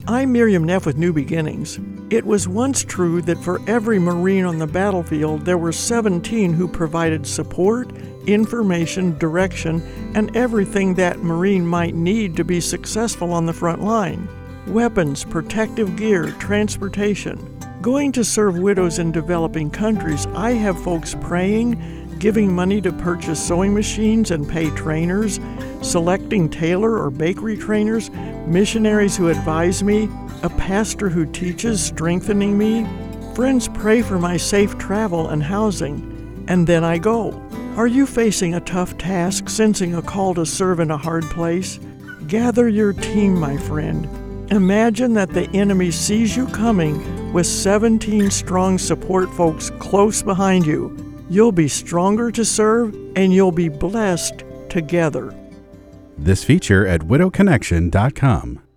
I'm Miriam Neff with New Beginnings. It was once true that for every Marine on the battlefield, there were 17 who provided support, information, direction, and everything that Marine might need to be successful on the front line. Weapons, protective gear, transportation. Going to serve widows in developing countries, I have folks praying, giving money to purchase sewing machines and pay trainers, selecting tailor or bakery trainers, missionaries who advise me, a pastor who teaches, strengthening me. Friends pray for my safe travel and housing, and then I go. Are you facing a tough task, sensing a call to serve in a hard place? Gather your team, my friend. Imagine that the enemy sees you coming with 17 strong support folks close behind you. You'll be stronger to serve, and you'll be blessed together. This feature at widowconnection.com.